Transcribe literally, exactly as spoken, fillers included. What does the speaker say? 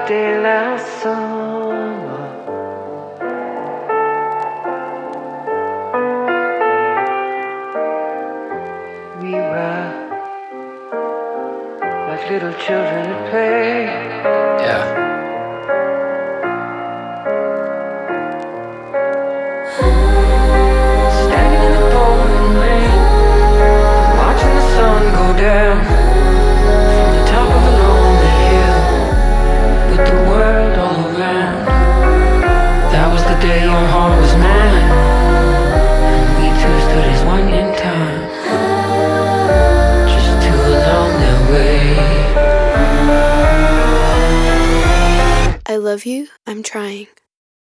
de la summer. We were like little children at play. Yeah. Standing in the pouring rain, watching the sun go down from the top of a lonely hill, with the world all around. That was the day your heart was mine, and we two stood as one in time, just two along the way. I love you, I'm trying.